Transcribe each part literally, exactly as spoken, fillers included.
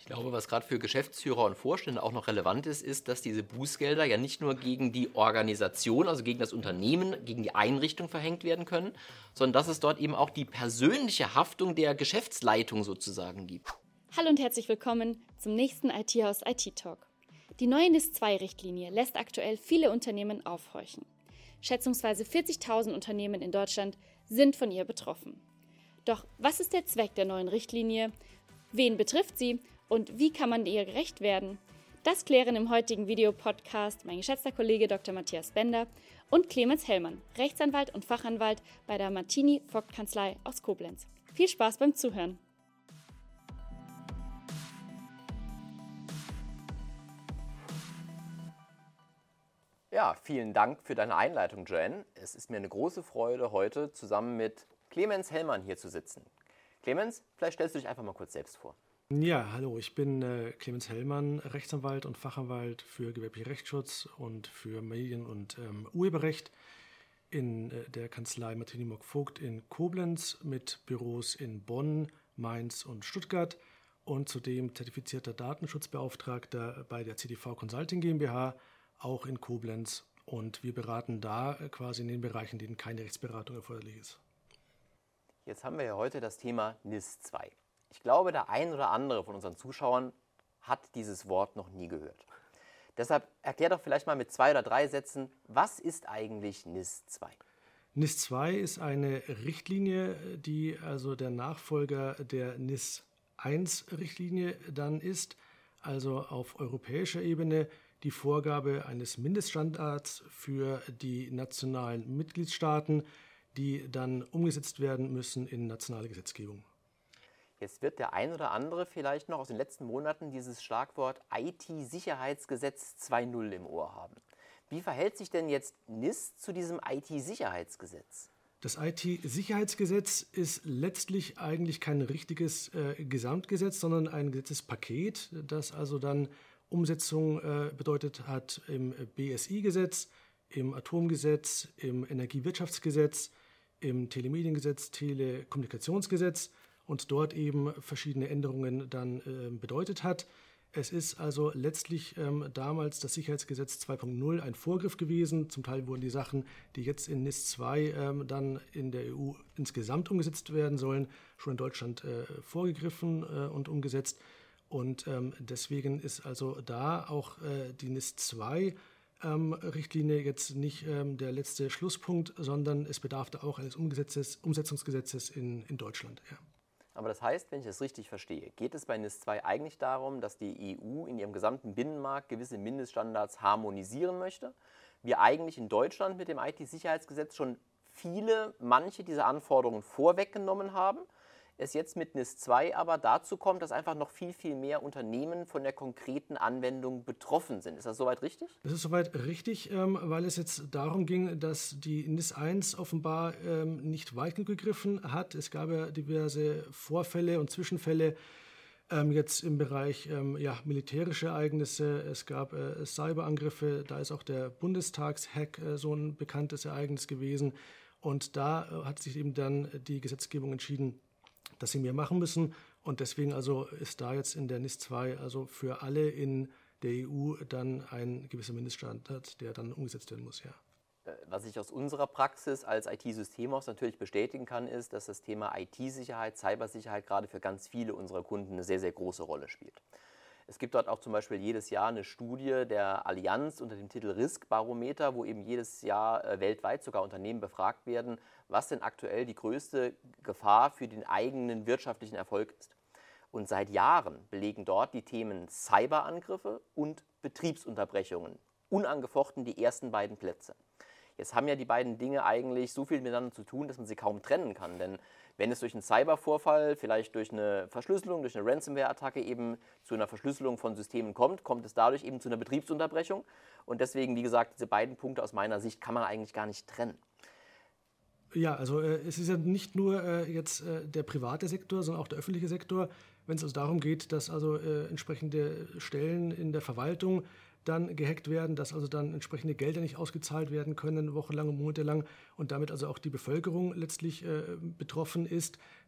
glaube, was gerade für Geschäftsführer und Vorstände auch noch relevant ist, ist, dass diese Bußgelder ja nicht nur gegen die Organisation, also gegen das Unternehmen, gegen die Einrichtung verhängt werden können, sondern dass es dort eben auch die persönliche Haftung der Geschäftsleitung sozusagen gibt. Hallo und herzlich willkommen zum nächsten I T-Haus I T-Talk. Die neue N I S zwei Richtlinie lässt aktuell viele Unternehmen aufhorchen. Schätzungsweise vierzigtausend Unternehmen in Deutschland sind von ihr betroffen. Doch was ist der Zweck der neuen Richtlinie? Wen betrifft sie? Und wie kann man ihr gerecht werden? Das klären im heutigen Videopodcast mein geschätzter Kollege Doktor Matthias Bender und Clemens Hellmann, Rechtsanwalt und Fachanwalt bei der Martini-Vogt-Kanzlei aus Koblenz. Viel Spaß beim Zuhören! Ja, vielen Dank für deine Einleitung, Joanne. Es ist mir eine große Freude, heute zusammen mit Clemens Hellmann hier zu sitzen. Clemens, vielleicht stellst du dich einfach mal kurz selbst vor. Ja, hallo, ich bin äh, Clemens Hellmann, Rechtsanwalt und Fachanwalt für gewerblicher Rechtsschutz und für Medien- und ähm, Urheberrecht in äh, der Kanzlei Martini-Vogt in Koblenz mit Büros in Bonn, Mainz und Stuttgart und zudem zertifizierter Datenschutzbeauftragter bei der C D V Consulting GmbH, auch in Koblenz. Und wir beraten da äh, quasi in den Bereichen, in denen keine Rechtsberatung erforderlich ist. Jetzt haben wir ja heute das Thema N I S zwei. Ich glaube, der ein oder andere von unseren Zuschauern hat dieses Wort noch nie gehört. Deshalb erklär doch vielleicht mal mit zwei oder drei Sätzen, was ist eigentlich N I S zwei? N I S zwei ist eine Richtlinie, die also der Nachfolger der N I S eins Richtlinie dann ist, also auf europäischer Ebene die Vorgabe eines Mindeststandards für die nationalen Mitgliedstaaten, die dann umgesetzt werden müssen in nationale Gesetzgebung. Jetzt wird der ein oder andere vielleicht noch aus den letzten Monaten dieses Schlagwort I T-Sicherheitsgesetz zwei Punkt null im Ohr haben. Wie verhält sich denn jetzt N I S zu diesem I T-Sicherheitsgesetz? Das I T-Sicherheitsgesetz ist letztlich eigentlich kein richtiges äh, Gesamtgesetz, sondern ein Gesetzespaket, das also dann Umsetzung äh, bedeutet hat im B S I-Gesetz, im Atomgesetz, im Energiewirtschaftsgesetz, im Telemediengesetz, Telekommunikationsgesetz und dort eben verschiedene Änderungen dann äh, bedeutet hat. Es ist also letztlich ähm, damals das Sicherheitsgesetz zwei Punkt null ein Vorgriff gewesen. Zum Teil wurden die Sachen, die jetzt in N I S zwei ähm, dann in der E U insgesamt umgesetzt werden sollen, schon in Deutschland äh, vorgegriffen äh, und umgesetzt. Und ähm, deswegen ist also da auch äh, die N I S zwei ähm, Richtlinie jetzt nicht ähm, der letzte Schlusspunkt, sondern es bedarf da auch eines Umgesetzes, Umsetzungsgesetzes in, in Deutschland. Ja. Aber das heißt, wenn ich das richtig verstehe, geht es bei N I S zwei eigentlich darum, dass die E U in ihrem gesamten Binnenmarkt gewisse Mindeststandards harmonisieren möchte? Wir eigentlich in Deutschland mit dem I T-Sicherheitsgesetz schon viele, manche dieser Anforderungen vorweggenommen haben. Es jetzt mit N I S zwei aber dazu kommt, dass einfach noch viel, viel mehr Unternehmen von der konkreten Anwendung betroffen sind. Ist das soweit richtig? Das ist soweit richtig, ähm, weil es jetzt darum ging, dass die N I S eins offenbar ähm, nicht weit genug gegriffen hat. Es gab ja diverse Vorfälle und Zwischenfälle ähm, jetzt im Bereich ähm, ja, militärische Ereignisse. Es gab äh, Cyberangriffe, da ist auch der Bundestagshack äh, so ein bekanntes Ereignis gewesen. Und da äh, hat sich eben dann die Gesetzgebung entschieden, dass sie mehr machen müssen. Und deswegen also ist da jetzt in der N I S zwei also für alle in der E U dann ein gewisser Mindeststandard, der dann umgesetzt werden muss. Ja. Was ich aus unserer Praxis als I T-Systemhaus natürlich bestätigen kann, ist, dass das Thema I T-Sicherheit, Cybersicherheit gerade für ganz viele unserer Kunden eine sehr, sehr große Rolle spielt. Es gibt dort auch zum Beispiel jedes Jahr eine Studie der Allianz unter dem Titel Risk-Barometer, wo eben jedes Jahr äh, weltweit sogar Unternehmen befragt werden, was denn aktuell die größte Gefahr für den eigenen wirtschaftlichen Erfolg ist. Und seit Jahren belegen dort die Themen Cyberangriffe und Betriebsunterbrechungen unangefochten die ersten beiden Plätze. Jetzt haben ja die beiden Dinge eigentlich so viel miteinander zu tun, dass man sie kaum trennen kann. Denn wenn es durch einen Cybervorfall, vielleicht durch eine Verschlüsselung, durch eine Ransomware-Attacke eben zu einer Verschlüsselung von Systemen kommt, kommt es dadurch eben zu einer Betriebsunterbrechung. Und deswegen, wie gesagt, diese beiden Punkte aus meiner Sicht kann man eigentlich gar nicht trennen. Ja, also äh, es ist ja nicht nur äh, jetzt äh, der private Sektor, sondern auch der öffentliche Sektor, wenn es also darum geht, dass also äh, entsprechende Stellen in der Verwaltung dann gehackt werden, dass also dann entsprechende Gelder nicht ausgezahlt werden können, wochenlang und monatelang und damit also auch die Bevölkerung letztlich äh, betroffen ist,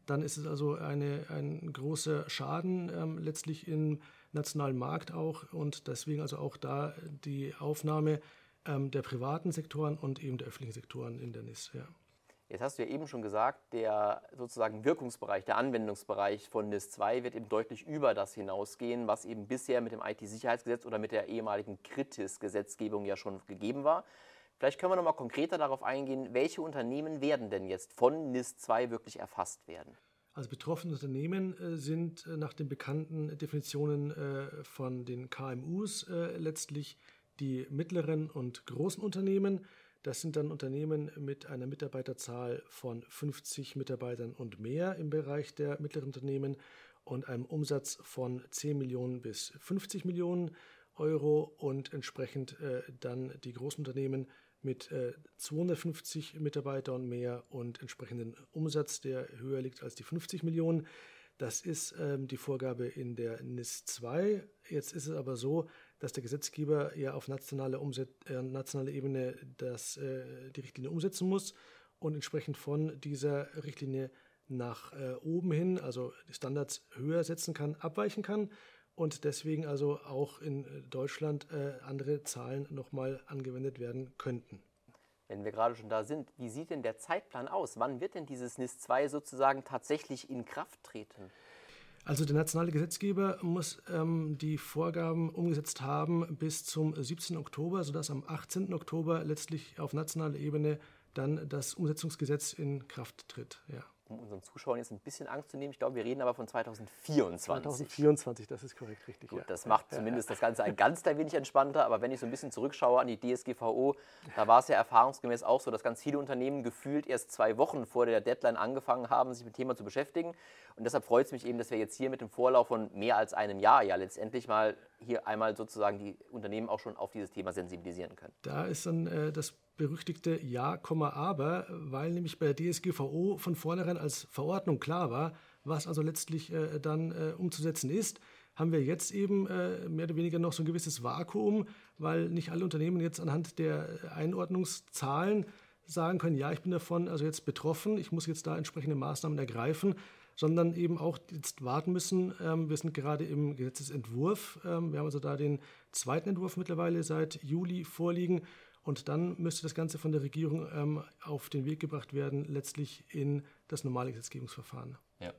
dann ist es also eine, ein großer Schaden ähm, letztlich im nationalen Markt auch und deswegen also auch da die Aufnahme ähm, der privaten Sektoren und eben der öffentlichen Sektoren in der N I S. Ja. Jetzt hast du ja eben schon gesagt, der sozusagen Wirkungsbereich, der Anwendungsbereich von N I S zwei wird eben deutlich über das hinausgehen, was eben bisher mit dem I T-Sicherheitsgesetz oder mit der ehemaligen Kritis-Gesetzgebung ja schon gegeben war. Vielleicht können wir noch mal konkreter darauf eingehen, welche Unternehmen werden denn jetzt von N I S zwei wirklich erfasst werden? Also betroffene Unternehmen äh, sind äh, nach den bekannten Definitionen äh, von den K M Us äh, letztlich die mittleren und großen Unternehmen. Das sind dann Unternehmen mit einer Mitarbeiterzahl von fünfzig Mitarbeitern und mehr im Bereich der mittleren Unternehmen und einem Umsatz von zehn Millionen bis fünfzig Millionen Euro und entsprechend äh, dann die großen Unternehmen mit äh, zweihundertfünfzig Mitarbeiter und mehr und entsprechenden Umsatz, der höher liegt als die fünfzig Millionen. Das ist ähm, die Vorgabe in der N I S zwei. Jetzt ist es aber so, dass der Gesetzgeber ja auf nationaler äh, nationale Ebene das, äh, die Richtlinie umsetzen muss und entsprechend von dieser Richtlinie nach äh, oben hin, also die Standards höher setzen kann, abweichen kann und deswegen also auch in Deutschland äh, andere Zahlen nochmal angewendet werden könnten. Wenn wir gerade schon da sind, wie sieht denn der Zeitplan aus? Wann wird denn dieses N I S zwei sozusagen tatsächlich in Kraft treten? Also der nationale Gesetzgeber muss ähm, die Vorgaben umgesetzt haben bis zum siebzehnten Oktober, sodass am achtzehnten Oktober letztlich auf nationaler Ebene dann das Umsetzungsgesetz in Kraft tritt. Ja. Um unseren Zuschauern jetzt ein bisschen Angst zu nehmen, ich glaube, wir reden aber von zweitausendvierundzwanzig. zweitausendvierundzwanzig, das ist korrekt, richtig. Gut, ja. das macht ja, zumindest ja. das Ganze ein ganz klein wenig entspannter, aber wenn ich so ein bisschen zurückschaue an die D S G V O, da war es ja erfahrungsgemäß auch so, dass ganz viele Unternehmen gefühlt erst zwei Wochen vor der Deadline angefangen haben, sich mit dem Thema zu beschäftigen. Und deshalb freut es mich eben, dass wir jetzt hier mit dem Vorlauf von mehr als einem Jahr ja letztendlich mal hier einmal sozusagen die Unternehmen auch schon auf dieses Thema sensibilisieren können. Da ist dann äh, das berüchtigte Ja, Aber, weil nämlich bei der D S G V O von vornherein als Verordnung klar war, was also letztlich äh, dann äh, umzusetzen ist, haben wir jetzt eben äh, mehr oder weniger noch so ein gewisses Vakuum, weil nicht alle Unternehmen jetzt anhand der Einordnungszahlen sagen können, ja, ich bin davon also jetzt betroffen, ich muss jetzt da entsprechende Maßnahmen ergreifen, sondern eben auch jetzt warten müssen. Ähm, wir sind gerade im Gesetzesentwurf, ähm, wir haben also da den zweiten Entwurf mittlerweile seit Juli vorliegen. Und dann müsste das Ganze von der Regierung ähm, auf den Weg gebracht werden, letztlich in das normale Gesetzgebungsverfahren. Ja.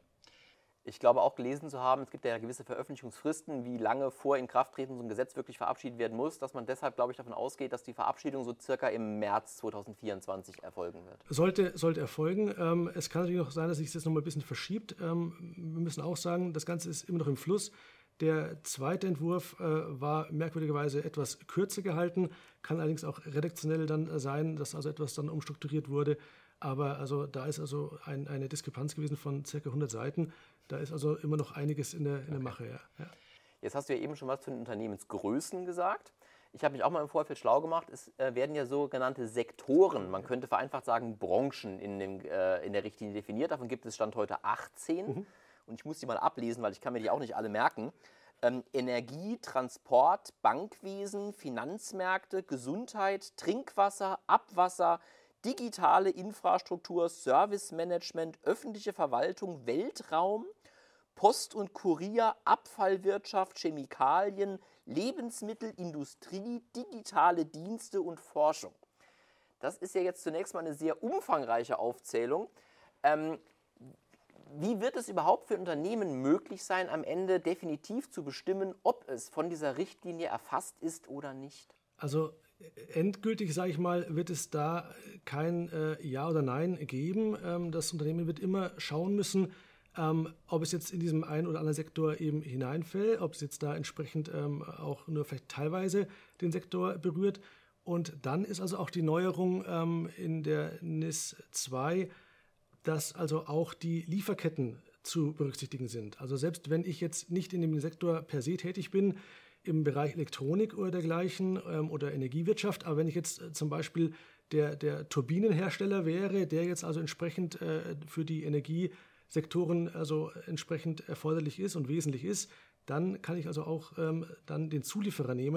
Ich glaube auch gelesen zu haben, es gibt ja gewisse Veröffentlichungsfristen, wie lange vor Inkrafttreten so ein Gesetz wirklich verabschiedet werden muss, dass man deshalb, glaube ich, davon ausgeht, dass die Verabschiedung so circa im März zweitausendvierundzwanzig erfolgen wird. Sollte, sollte erfolgen. Ähm, es kann natürlich noch sein, dass sich das noch mal ein bisschen verschiebt. Ähm, wir müssen auch sagen, das Ganze ist immer noch im Fluss. Der zweite Entwurf äh, war merkwürdigerweise etwas kürzer gehalten, kann allerdings auch redaktionell dann sein, dass also etwas dann umstrukturiert wurde. Aber also da ist also ein, eine Diskrepanz gewesen von ca. hundert Seiten. Da ist also immer noch einiges in der, in der Mache. Ja. Ja. Jetzt hast du ja eben schon was zu den Unternehmensgrößen gesagt. Ich habe mich auch mal im Vorfeld schlau gemacht. Es äh, werden ja sogenannte Sektoren, man könnte vereinfacht sagen Branchen in, dem, äh, in der Richtlinie definiert. Davon gibt es Stand heute achtzehn. Mhm. Und ich muss die mal ablesen, weil ich kann mir die auch nicht alle merken. Ähm, Energie, Transport, Bankwesen, Finanzmärkte, Gesundheit, Trinkwasser, Abwasser, digitale Infrastruktur, Servicemanagement, öffentliche Verwaltung, Weltraum, Post und Kurier, Abfallwirtschaft, Chemikalien, Lebensmittel, Industrie, digitale Dienste und Forschung. Das ist ja jetzt zunächst mal eine sehr umfangreiche Aufzählung. Ähm, Wie wird es überhaupt für Unternehmen möglich sein, am Ende definitiv zu bestimmen, ob es von dieser Richtlinie erfasst ist oder nicht? Also endgültig, sage ich mal, wird es da kein äh, Ja oder Nein geben. Ähm, das Unternehmen wird immer schauen müssen, ähm, ob es jetzt in diesem einen oder anderen Sektor eben hineinfällt, ob es jetzt da entsprechend ähm, auch nur vielleicht teilweise den Sektor berührt. Und dann ist also auch die Neuerung ähm, in der N I S zwei, dass also auch die Lieferketten zu berücksichtigen sind. Also selbst wenn ich jetzt nicht in dem Sektor per se tätig bin, im Bereich Elektronik oder dergleichen ähm, oder Energiewirtschaft, aber wenn ich jetzt äh, zum Beispiel der, der Turbinenhersteller wäre, der jetzt also entsprechend äh, für die Energiesektoren also entsprechend erforderlich ist und wesentlich ist, dann kann ich also auch ähm, dann den Zulieferer nehmen,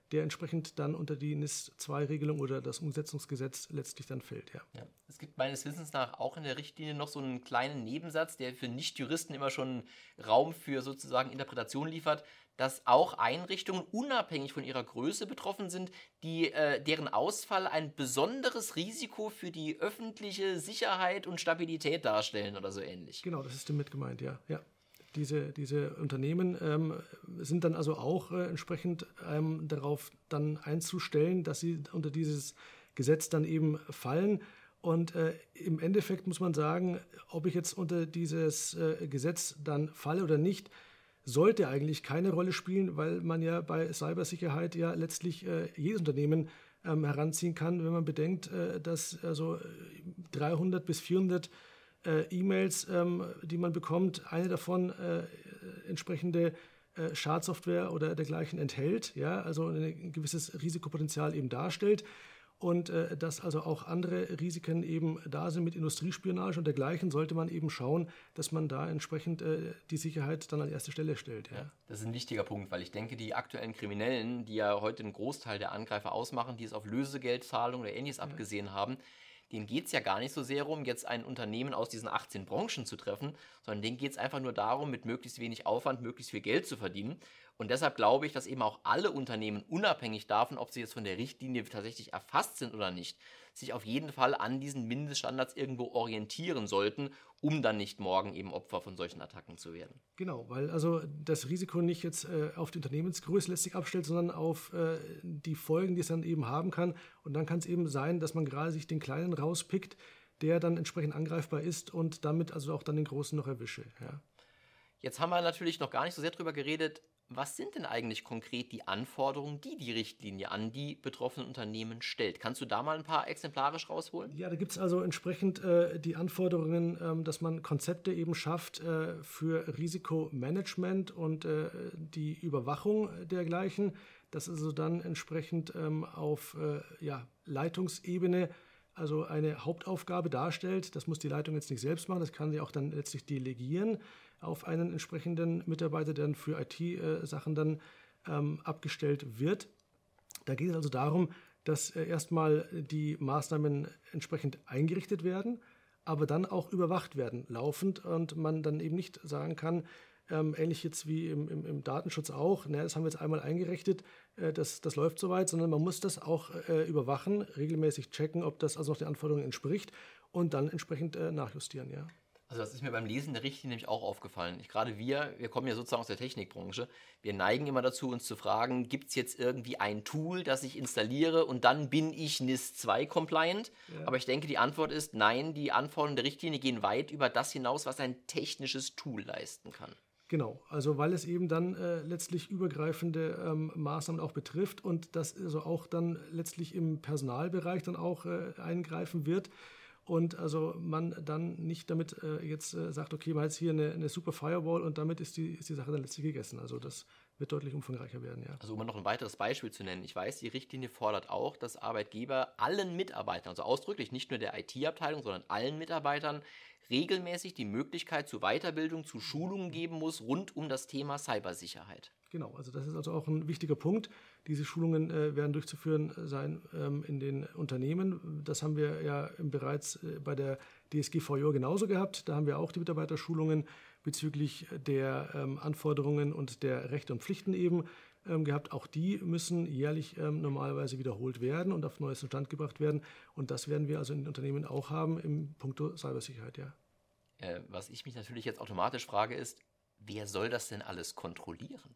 der entsprechend dann unter die N I S zwei Regelung oder das Umsetzungsgesetz letztlich dann fällt. Ja. Ja. Es gibt meines Wissens nach auch in der Richtlinie noch so einen kleinen Nebensatz, der für Nichtjuristen immer schon Raum für sozusagen Interpretation liefert, dass auch Einrichtungen unabhängig von ihrer Größe betroffen sind, die, äh, deren Ausfall ein besonderes Risiko für die öffentliche Sicherheit und Stabilität darstellen oder so ähnlich. Genau, das ist damit gemeint, ja. ja. Diese, diese Unternehmen ähm, sind dann also auch äh, entsprechend ähm, darauf dann einzustellen, dass sie unter dieses Gesetz dann eben fallen. Und äh, im Endeffekt muss man sagen, ob ich jetzt unter dieses äh, Gesetz dann falle oder nicht, sollte eigentlich keine Rolle spielen, weil man ja bei Cybersicherheit ja letztlich äh, jedes Unternehmen ähm, heranziehen kann, wenn man bedenkt, äh, dass also dreihundert bis vierhundert Äh, E-Mails, ähm, die man bekommt, eine davon äh, entsprechende äh, Schadsoftware oder dergleichen enthält, ja, also ein gewisses Risikopotenzial eben darstellt und äh, dass also auch andere Risiken eben da sind mit Industriespionage und dergleichen, sollte man eben schauen, dass man da entsprechend äh, die Sicherheit dann an erste Stelle stellt. Ja. Ja, das ist ein wichtiger Punkt, weil ich denke, die aktuellen Kriminellen, die ja heute einen Großteil der Angreifer ausmachen, die es auf Lösegeldzahlungen oder ähnliches ja. abgesehen haben, denen geht es ja gar nicht so sehr darum, jetzt ein Unternehmen aus diesen achtzehn Branchen zu treffen, sondern denen geht es einfach nur darum, mit möglichst wenig Aufwand möglichst viel Geld zu verdienen. Und deshalb glaube ich, dass eben auch alle Unternehmen, unabhängig davon, ob sie jetzt von der Richtlinie tatsächlich erfasst sind oder nicht, sich auf jeden Fall an diesen Mindeststandards irgendwo orientieren sollten, um dann nicht morgen eben Opfer von solchen Attacken zu werden. Genau, weil also das Risiko nicht jetzt äh, auf die Unternehmensgröße letztlich abstellt, sondern auf äh, die Folgen, die es dann eben haben kann. Und dann kann es eben sein, dass man gerade sich den Kleinen rauspickt, der dann entsprechend angreifbar ist und damit also auch dann den Großen noch erwische. Ja. Jetzt haben wir natürlich noch gar nicht so sehr darüber geredet, was sind denn eigentlich konkret die Anforderungen, die die Richtlinie an die betroffenen Unternehmen stellt? Kannst du da mal ein paar exemplarisch rausholen? Ja, da gibt es also entsprechend äh, die Anforderungen, ähm, dass man Konzepte eben schafft äh, für Risikomanagement und äh, die Überwachung dergleichen. Das also dann entsprechend ähm, auf äh, ja, Leitungsebene also eine Hauptaufgabe darstellt. Das muss die Leitung jetzt nicht selbst machen, das kann sie auch dann letztlich delegieren auf einen entsprechenden Mitarbeiter, der dann für I T-Sachen dann ähm, abgestellt wird. Da geht es also darum, dass äh, erstmal die Maßnahmen entsprechend eingerichtet werden, aber dann auch überwacht werden, laufend, und man dann eben nicht sagen kann, ähm, ähnlich jetzt wie im, im, im Datenschutz auch, na, das haben wir jetzt einmal eingerichtet, äh, das, das läuft soweit, sondern man muss das auch äh, überwachen, regelmäßig checken, ob das also noch den Anforderungen entspricht und dann entsprechend äh, nachjustieren, ja. Also das ist mir beim Lesen der Richtlinie nämlich auch aufgefallen. Ich, gerade wir, wir kommen ja sozusagen aus der Technikbranche, wir neigen immer dazu, uns zu fragen, gibt es jetzt irgendwie ein Tool, das ich installiere und dann bin ich N I S zwei compliant? Ja. Aber ich denke, die Antwort ist nein, die Anforderungen der Richtlinie gehen weit über das hinaus, was ein technisches Tool leisten kann. Genau, also weil es eben dann äh, letztlich übergreifende ähm, Maßnahmen auch betrifft und das also auch dann letztlich im Personalbereich dann auch äh, eingreifen wird. Und also man dann nicht damit äh, jetzt äh, sagt, okay, man hat jetzt hier eine, eine super Firewall und damit ist die, ist die Sache dann letztlich gegessen. Also das wird deutlich umfangreicher werden, ja. Also um noch ein weiteres Beispiel zu nennen. Ich weiß, die Richtlinie fordert auch, dass Arbeitgeber allen Mitarbeitern, also ausdrücklich nicht nur der I T-Abteilung, sondern allen Mitarbeitern regelmäßig die Möglichkeit zu Weiterbildung, zu Schulungen geben muss rund um das Thema Cybersicherheit. Genau, also das ist also auch ein wichtiger Punkt. Diese Schulungen äh, werden durchzuführen sein ähm, in den Unternehmen. Das haben wir ja bereits äh, bei der D S G V J genauso gehabt. Da haben wir auch die Mitarbeiterschulungen bezüglich der ähm, Anforderungen und der Rechte und Pflichten eben ähm, gehabt. Auch die müssen jährlich ähm, normalerweise wiederholt werden und auf neuesten Stand gebracht werden. Und das werden wir also in den Unternehmen auch haben im Punkto Cybersicherheit, ja. Äh, was ich mich natürlich jetzt automatisch frage ist, wer soll das denn alles kontrollieren?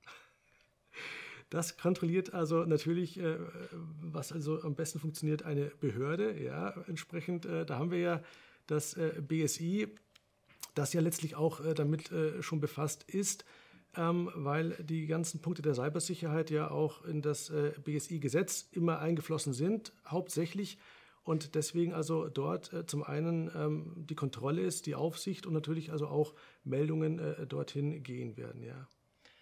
Das kontrolliert also natürlich, äh, was also am besten funktioniert, eine Behörde. Ja, entsprechend, äh, da haben wir ja das äh, B S I, das ja letztlich auch äh, damit äh, schon befasst ist, ähm, weil die ganzen Punkte der Cybersicherheit ja auch in das äh, B S I-Gesetz immer eingeflossen sind, hauptsächlich. Und deswegen also dort äh, zum einen ähm, die Kontrolle ist, die Aufsicht und natürlich also auch Meldungen äh, dorthin gehen werden, ja.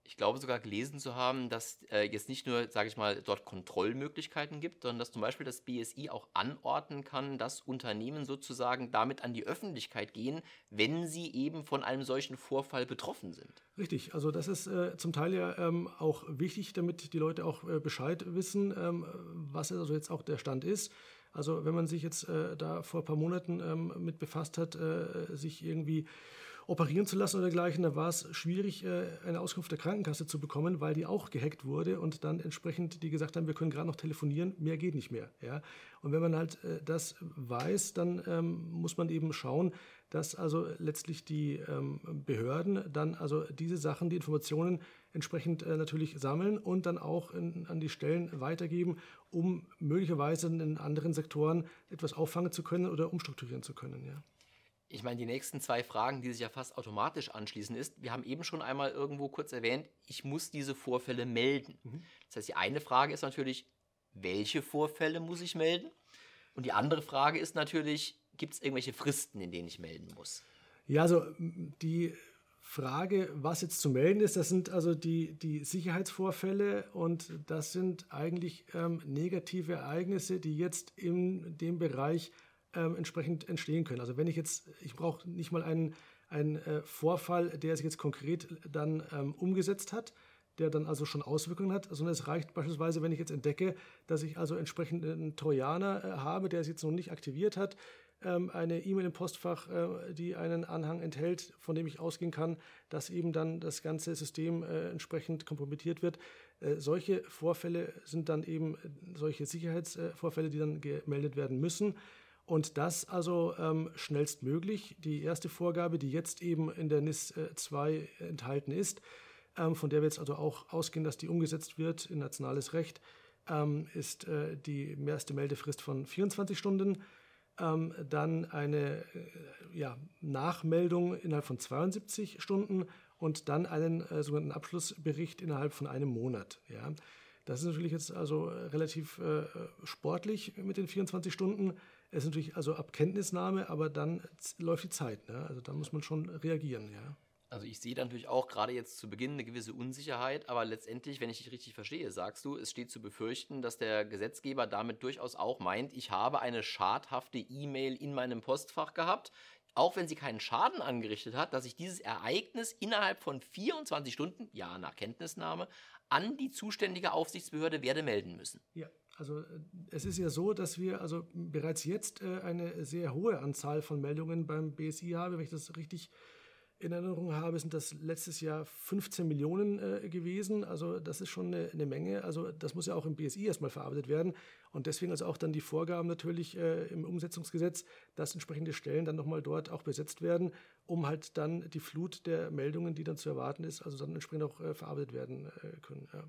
Ich glaube sogar gelesen zu haben, dass äh, jetzt nicht nur, sage ich mal, dort Kontrollmöglichkeiten gibt, sondern dass zum Beispiel das B S I auch anordnen kann, dass Unternehmen sozusagen damit an die Öffentlichkeit gehen, wenn sie eben von einem solchen Vorfall betroffen sind. Richtig, also das ist äh, zum Teil ja ähm, auch wichtig, damit die Leute auch äh, Bescheid wissen, ähm, was also jetzt auch der Stand ist. Also wenn man sich jetzt äh, da vor ein paar Monaten ähm, mit befasst hat, äh, sich irgendwie operieren zu lassen oder dergleichen, da war es schwierig, eine Auskunft der Krankenkasse zu bekommen, weil die auch gehackt wurde und dann entsprechend die gesagt haben, wir können gerade noch telefonieren, mehr geht nicht mehr. Ja? Und wenn man halt das weiß, dann ähm, muss man eben schauen, dass also letztlich die ähm, Behörden dann also diese Sachen, die Informationen entsprechend äh, natürlich sammeln und dann auch in, an die Stellen weitergeben, um möglicherweise in anderen Sektoren etwas auffangen zu können oder umstrukturieren zu können. Ja. Ich meine, die nächsten zwei Fragen, die sich ja fast automatisch anschließen, ist, wir haben eben schon einmal irgendwo kurz erwähnt, ich muss diese Vorfälle melden. Mhm. Das heißt, die eine Frage ist natürlich, welche Vorfälle muss ich melden? Und die andere Frage ist natürlich, gibt es irgendwelche Fristen, in denen ich melden muss? Ja, also die Frage, was jetzt zu melden ist, das sind also die, die Sicherheitsvorfälle und das sind eigentlich ähm, negative Ereignisse, die jetzt in dem Bereich Ähm, entsprechend entstehen können. Also wenn ich jetzt, ich brauche nicht mal einen, einen äh, Vorfall, der sich jetzt konkret dann ähm, umgesetzt hat, der dann also schon Auswirkungen hat, sondern es reicht beispielsweise, wenn ich jetzt entdecke, dass ich also entsprechend einen Trojaner äh, habe, der sich jetzt noch nicht aktiviert hat, ähm, eine E-Mail im Postfach, äh, die einen Anhang enthält, von dem ich ausgehen kann, dass eben dann das ganze System äh, entsprechend kompromittiert wird. Äh, solche Vorfälle sind dann eben solche Sicherheitsvorfälle, die dann gemeldet werden müssen. Und das also ähm, schnellstmöglich. Die erste Vorgabe, die jetzt eben in der N I S zwei enthalten ist, ähm, von der wir jetzt also auch ausgehen, dass die umgesetzt wird in nationales Recht, ähm, ist äh, die erste Meldefrist von vierundzwanzig Stunden, ähm, dann eine äh, ja, Nachmeldung innerhalb von zweiundsiebzig Stunden und dann einen äh, sogenannten Abschlussbericht innerhalb von einem Monat. Ja. Das ist natürlich jetzt also relativ äh, sportlich mit den vierundzwanzig Stunden. Es ist natürlich also ab Kenntnisnahme, aber dann läuft die Zeit. Ne? Also da muss man schon reagieren. Ja. Also ich sehe da natürlich auch gerade jetzt zu Beginn eine gewisse Unsicherheit, aber letztendlich, wenn ich dich richtig verstehe, sagst du, es steht zu befürchten, dass der Gesetzgeber damit durchaus auch meint, ich habe eine schadhafte E-Mail in meinem Postfach gehabt, auch wenn sie keinen Schaden angerichtet hat, dass ich dieses Ereignis innerhalb von vierundzwanzig Stunden, ja nach Kenntnisnahme, an die zuständige Aufsichtsbehörde werde melden müssen. Ja. Also es ist ja so, dass wir also bereits jetzt äh, eine sehr hohe Anzahl von Meldungen beim B S I haben. Wenn ich das richtig in Erinnerung habe, sind das letztes Jahr fünfzehn Millionen äh, gewesen. Also das ist schon eine, eine Menge. Also das muss ja auch im B S I erstmal verarbeitet werden. Und deswegen also auch dann die Vorgaben natürlich äh, im Umsetzungsgesetz, dass entsprechende Stellen dann nochmal dort auch besetzt werden, um halt dann die Flut der Meldungen, die dann zu erwarten ist, also dann entsprechend auch äh, verarbeitet werden äh, können. Ja.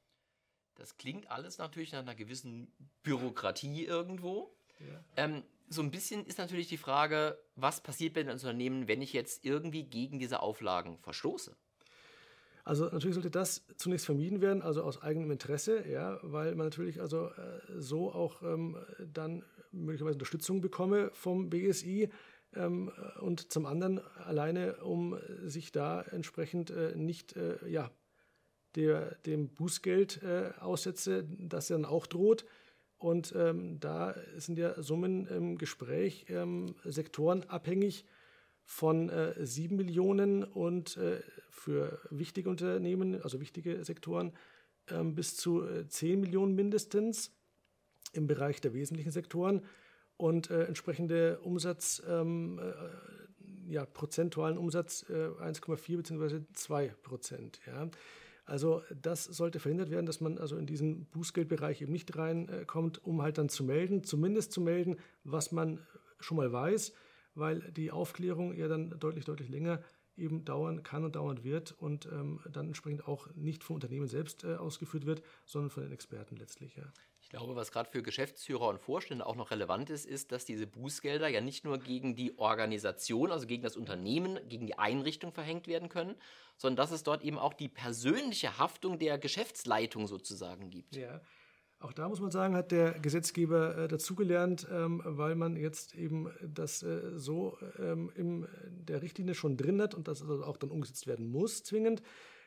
Das klingt alles natürlich nach einer gewissen Bürokratie irgendwo. Ja. Ähm, so ein bisschen ist natürlich die Frage, was passiert bei den Unternehmen, wenn ich jetzt irgendwie gegen diese Auflagen verstoße? Also natürlich sollte das zunächst vermieden werden, also aus eigenem Interesse, ja, weil man natürlich also äh, so auch ähm, dann möglicherweise Unterstützung bekomme vom B S I ähm, und zum anderen alleine, um sich da entsprechend äh, nicht, äh, ja, Der, dem Bußgeld äh, aussetze, das dann auch droht. Und ähm, da sind ja Summen im Gespräch, ähm, sektorenabhängig von äh, sieben Millionen und äh, für wichtige Unternehmen, also wichtige Sektoren, ähm, bis zu äh, zehn Millionen mindestens im Bereich der wesentlichen Sektoren und äh, entsprechende Umsatz, ähm, äh, ja, prozentualen Umsatz äh, eins Komma vier bzw. zwei Prozent. Ja. Also das sollte verhindert werden, dass man also in diesen Bußgeldbereich eben nicht reinkommt, um halt dann zu melden, zumindest zu melden, was man schon mal weiß, weil die Aufklärung ja dann deutlich, deutlich länger eben dauern kann und dauern wird und ähm, dann entsprechend auch nicht vom Unternehmen selbst äh, ausgeführt wird, sondern von den Experten letztlich. Ja. Ich glaube, was gerade für Geschäftsführer und Vorstände auch noch relevant ist, ist, dass diese Bußgelder ja nicht nur gegen die Organisation, also gegen das Unternehmen, gegen die Einrichtung verhängt werden können, sondern dass es dort eben auch die persönliche Haftung der Geschäftsleitung sozusagen gibt. Ja, auch da muss man sagen, hat der Gesetzgeber äh, dazugelernt, ähm, weil man jetzt eben das äh, so ähm, in der Richtlinie schon drin hat und das also auch dann umgesetzt werden muss, zwingend,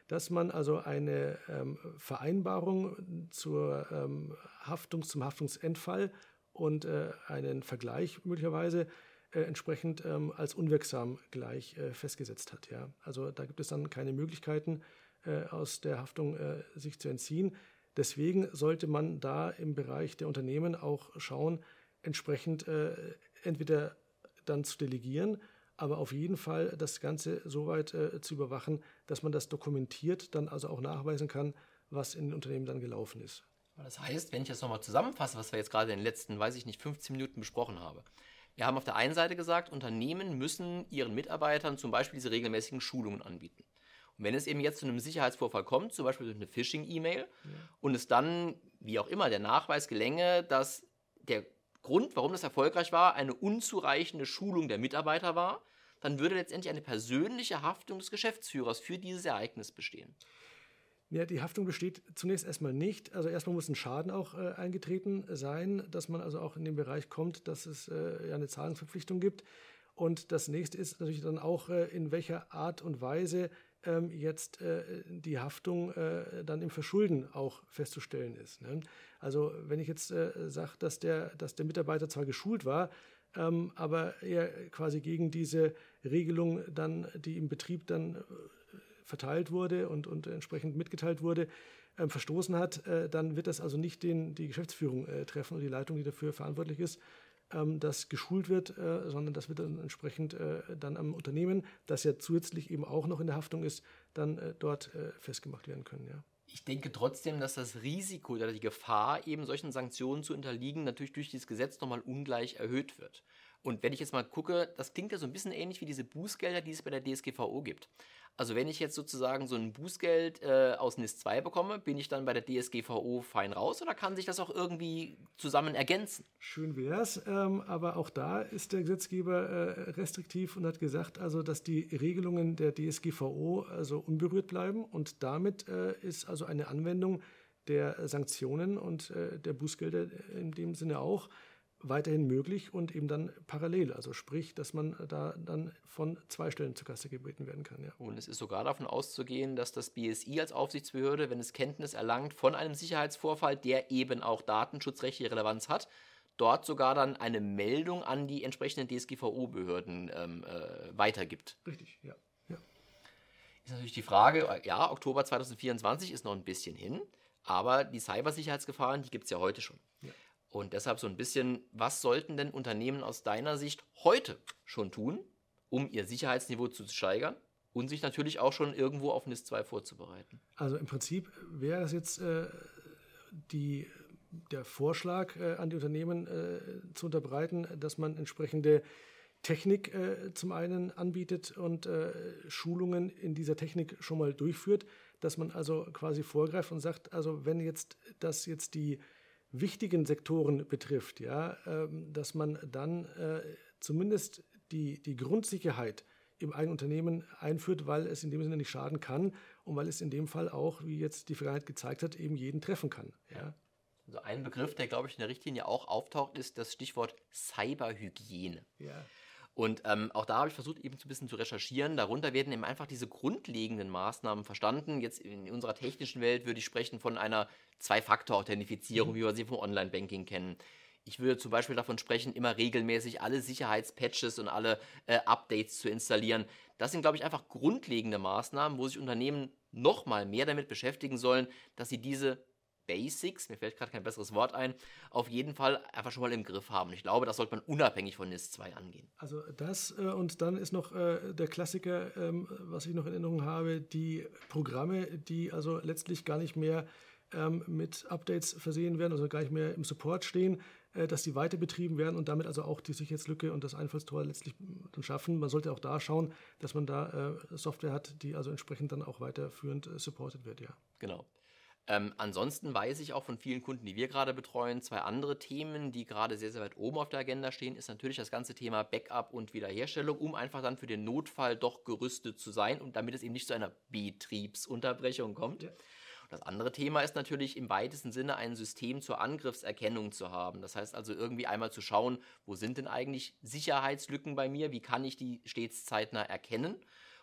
dass man also eine ähm, Vereinbarung zur ähm, Haftung, zum Haftungsentfall und äh, einen Vergleich möglicherweise äh, entsprechend ähm, als unwirksam gleich äh, festgesetzt hat. Ja? Also da gibt es dann keine Möglichkeiten, äh, aus der Haftung äh, sich zu entziehen. Deswegen sollte man da im Bereich der Unternehmen auch schauen, entsprechend äh, entweder dann zu delegieren, aber auf jeden Fall das Ganze so weit äh, zu überwachen, dass man das dokumentiert, dann also auch nachweisen kann, was in den Unternehmen dann gelaufen ist. Das heißt, wenn ich das nochmal zusammenfasse, was wir jetzt gerade in den letzten, weiß ich nicht, fünfzehn Minuten besprochen haben. Wir haben auf der einen Seite gesagt, Unternehmen müssen ihren Mitarbeitern zum Beispiel diese regelmäßigen Schulungen anbieten. Und wenn es eben jetzt zu einem Sicherheitsvorfall kommt, zum Beispiel durch eine Phishing-E-Mail, ja. und es dann, wie auch immer, der Nachweis gelänge, dass der Grund, warum das erfolgreich war, eine unzureichende Schulung der Mitarbeiter war, dann würde letztendlich eine persönliche Haftung des Geschäftsführers für dieses Ereignis bestehen. Ja, die Haftung besteht zunächst erstmal nicht. Also erstmal muss ein Schaden auch äh, eingetreten sein, dass man also auch in den Bereich kommt, dass es äh, eine Zahlungsverpflichtung gibt. Und das nächste ist natürlich dann auch, äh, in welcher Art und Weise ähm, jetzt äh, die Haftung äh, dann im Verschulden auch festzustellen ist. Ne? Also wenn ich jetzt äh, sage, dass der, dass der Mitarbeiter zwar geschult war, ähm, aber er quasi gegen diese Regelung dann, die im Betrieb dann äh, verteilt wurde und, und entsprechend mitgeteilt wurde, äh, verstoßen hat, äh, dann wird das also nicht den, die Geschäftsführung äh, treffen oder die Leitung, die dafür verantwortlich ist, ähm, dass geschult wird, äh, sondern das wird dann entsprechend äh, dann am Unternehmen, das ja zusätzlich eben auch noch in der Haftung ist, dann äh, dort äh, festgemacht werden können. Ja. Ich denke trotzdem, dass das Risiko oder die Gefahr, eben solchen Sanktionen zu unterliegen, natürlich durch dieses Gesetz nochmal ungleich erhöht wird. Und wenn ich jetzt mal gucke, das klingt ja so ein bisschen ähnlich wie diese Bußgelder, die es bei der D S G V O gibt. Also wenn ich jetzt sozusagen so ein Bußgeld äh, aus N I S zwei bekomme, bin ich dann bei der D S G V O fein raus oder kann sich das auch irgendwie zusammen ergänzen? Schön wär's, ähm, aber auch da ist der Gesetzgeber äh, restriktiv und hat gesagt, also dass die Regelungen der D S G V O also unberührt bleiben und damit äh, ist also eine Anwendung der Sanktionen und äh, der Bußgelder in dem Sinne auch weiterhin möglich und eben dann parallel, also sprich, dass man da dann von zwei Stellen zur Kasse gebeten werden kann. Ja. Und es ist sogar davon auszugehen, dass das B S I als Aufsichtsbehörde, wenn es Kenntnis erlangt von einem Sicherheitsvorfall, der eben auch datenschutzrechtliche Relevanz hat, dort sogar dann eine Meldung an die entsprechenden D S G V O-Behörden ähm, äh, weitergibt. Richtig, ja. ja. Ist natürlich die Frage, ja, Oktober zwanzig vierundzwanzig ist noch ein bisschen hin, aber die Cybersicherheitsgefahren, die gibt es ja heute schon. Ja. Und deshalb so ein bisschen, was sollten denn Unternehmen aus deiner Sicht heute schon tun, um ihr Sicherheitsniveau zu steigern und sich natürlich auch schon irgendwo auf N I S zwei vorzubereiten? Also im Prinzip wäre es jetzt äh, die, der Vorschlag äh, an die Unternehmen äh, zu unterbreiten, dass man entsprechende Technik äh, zum einen anbietet und äh, Schulungen in dieser Technik schon mal durchführt, dass man also quasi vorgreift und sagt, also wenn jetzt das jetzt die wichtigen Sektoren betrifft, ja, ähm, dass man dann äh, zumindest die, die Grundsicherheit im eigenen Unternehmen einführt, weil es in dem Sinne nicht schaden kann und weil es in dem Fall auch, wie jetzt die Vergangenheit gezeigt hat, eben jeden treffen kann. Ja. Also ein Begriff, der, glaube ich, in der Richtlinie auch auftaucht, ist das Stichwort Cyberhygiene. Ja. Und ähm, auch da habe ich versucht, eben ein bisschen zu recherchieren. Darunter werden eben einfach diese grundlegenden Maßnahmen verstanden. Jetzt in unserer technischen Welt würde ich sprechen von einer Zwei-Faktor-Authentifizierung, mhm. wie wir sie vom Online-Banking kennen. Ich würde zum Beispiel davon sprechen, immer regelmäßig alle Sicherheitspatches und alle äh, Updates zu installieren. Das sind, glaube ich, einfach grundlegende Maßnahmen, wo sich Unternehmen noch mal mehr damit beschäftigen sollen, dass sie diese Basics, mir fällt gerade kein besseres Wort ein, auf jeden Fall einfach schon mal im Griff haben. Ich glaube, das sollte man unabhängig von N I S zwei angehen. Also das äh, und dann ist noch äh, der Klassiker, ähm, was ich noch in Erinnerung habe, die Programme, die also letztlich gar nicht mehr ähm, mit Updates versehen werden, also gar nicht mehr im Support stehen, äh, dass die weiter betrieben werden und damit also auch die Sicherheitslücke und das Einfallstor letztlich dann schaffen. Man sollte auch da schauen, dass man da äh, Software hat, die also entsprechend dann auch weiterführend äh, supported wird, ja. Genau. Ähm, ansonsten weiß ich auch von vielen Kunden, die wir gerade betreuen, zwei andere Themen, die gerade sehr, sehr weit oben auf der Agenda stehen, ist natürlich das ganze Thema Backup und Wiederherstellung, um einfach dann für den Notfall doch gerüstet zu sein und damit es eben nicht zu einer Betriebsunterbrechung kommt. Ja. Und das andere Thema ist natürlich im weitesten Sinne ein System zur Angriffserkennung zu haben. Das heißt also irgendwie einmal zu schauen, wo sind denn eigentlich Sicherheitslücken bei mir, wie kann ich die stets zeitnah erkennen?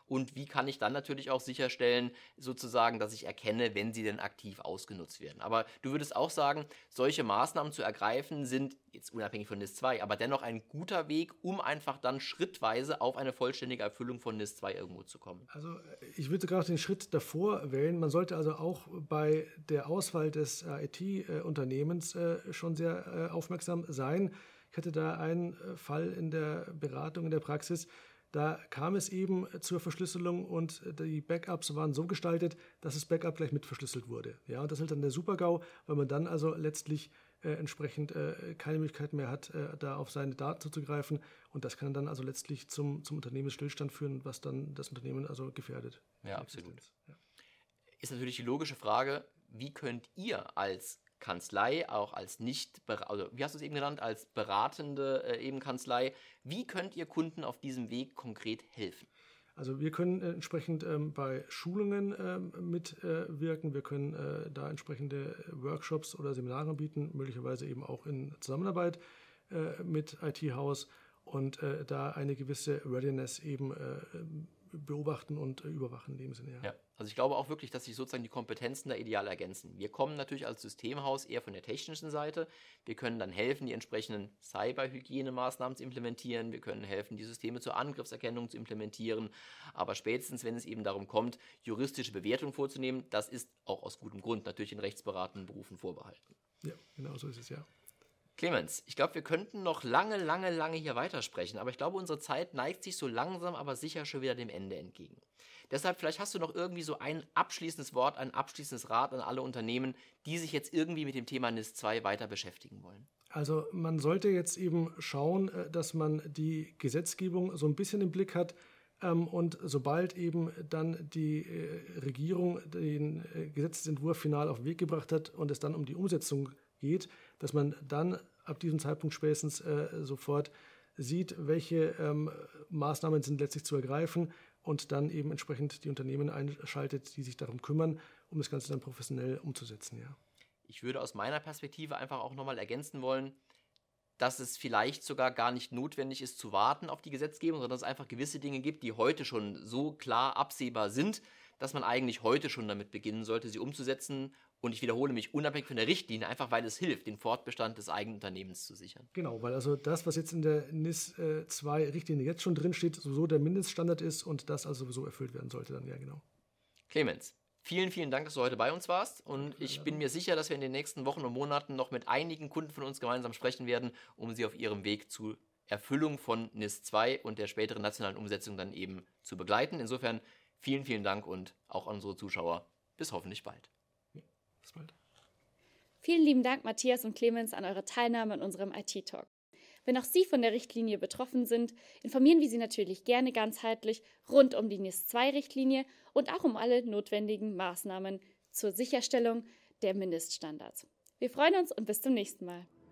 und wie kann ich dann natürlich auch sicherstellen, sozusagen, dass ich erkenne, wenn sie denn aktiv ausgenutzt werden. Aber du würdest auch sagen, solche Maßnahmen zu ergreifen sind, jetzt unabhängig von N I S zwei, aber dennoch ein guter Weg, um einfach dann schrittweise auf eine vollständige Erfüllung von N I S zwei irgendwo zu kommen. Also ich würde sogar noch den Schritt davor wählen. Man sollte also auch bei der Auswahl des I T-Unternehmens schon sehr aufmerksam sein. Ich hatte da einen Fall in der Beratung, in der Praxis. Da kam es eben zur Verschlüsselung und die Backups waren so gestaltet, dass das Backup gleich mit verschlüsselt wurde. Ja, und das ist halt dann der Super-GAU, weil man dann also letztlich äh, entsprechend äh, keine Möglichkeit mehr hat, äh, da auf seine Daten zuzugreifen. Und das kann dann also letztlich zum, zum Unternehmensstillstand führen, was dann das Unternehmen also gefährdet. Ja, absolut. Ja. Ist natürlich die logische Frage, wie könnt ihr als Kanzlei, auch als nicht, also wie hast du es eben genannt, als beratende äh, eben Kanzlei, wie könnt ihr Kunden auf diesem Weg konkret helfen? Also wir können äh, entsprechend ähm, bei Schulungen ähm, mitwirken, äh, wir können äh, da entsprechende Workshops oder Seminare bieten, möglicherweise eben auch in Zusammenarbeit äh, mit I T-Haus und äh, da eine gewisse Readiness eben äh, beobachten und äh, überwachen in dem Sinne. Ja. Ja, also ich glaube auch wirklich, dass sich sozusagen die Kompetenzen da ideal ergänzen. Wir kommen natürlich als Systemhaus eher von der technischen Seite. Wir können dann helfen, die entsprechenden Cyberhygienemaßnahmen zu implementieren. Wir können helfen, die Systeme zur Angriffserkennung zu implementieren. Aber spätestens, wenn es eben darum kommt, juristische Bewertungen vorzunehmen, das ist auch aus gutem Grund natürlich in rechtsberatenden Berufen vorbehalten. Ja, genau so ist es, ja. Clemens, ich glaube, wir könnten noch lange, lange, lange hier weitersprechen, aber ich glaube, unsere Zeit neigt sich so langsam, aber sicher schon wieder dem Ende entgegen. Deshalb, vielleicht hast du noch irgendwie so ein abschließendes Wort, ein abschließendes Rat an alle Unternehmen, die sich jetzt irgendwie mit dem Thema N I S zwei weiter beschäftigen wollen. Also man sollte jetzt eben schauen, dass man die Gesetzgebung so ein bisschen im Blick hat, und sobald eben dann die Regierung den Gesetzesentwurf final auf den Weg gebracht hat und es dann um die Umsetzung geht, dass man dann ab diesem Zeitpunkt spätestens äh, sofort sieht, welche ähm, Maßnahmen sind letztlich zu ergreifen und dann eben entsprechend die Unternehmen einschaltet, die sich darum kümmern, um das Ganze dann professionell umzusetzen. Ja. Ich würde aus meiner Perspektive einfach auch nochmal ergänzen wollen, dass es vielleicht sogar gar nicht notwendig ist zu warten auf die Gesetzgebung, sondern dass es einfach gewisse Dinge gibt, die heute schon so klar absehbar sind, dass man eigentlich heute schon damit beginnen sollte, sie umzusetzen. Und ich wiederhole mich, unabhängig von der Richtlinie, einfach weil es hilft, den Fortbestand des eigenen Unternehmens zu sichern. Genau, weil also das, was jetzt in der N I S zwei Richtlinie jetzt schon drinsteht, sowieso der Mindeststandard ist und das also sowieso erfüllt werden sollte dann, ja genau. Clemens, vielen, vielen Dank, dass du heute bei uns warst und ich bin mir sicher, dass wir in den nächsten Wochen und Monaten noch mit einigen Kunden von uns gemeinsam sprechen werden, um sie auf ihrem Weg zur Erfüllung von N I S zwei und der späteren nationalen Umsetzung dann eben zu begleiten. Insofern vielen, vielen Dank und auch an unsere Zuschauer. Bis hoffentlich bald. Ja, bis bald. Vielen lieben Dank, Matthias und Clemens, an eure Teilnahme an unserem I T-Talk. Wenn auch Sie von der Richtlinie betroffen sind, informieren wir Sie natürlich gerne ganzheitlich rund um die N I S zwei Richtlinie und auch um alle notwendigen Maßnahmen zur Sicherstellung der Mindeststandards. Wir freuen uns und bis zum nächsten Mal.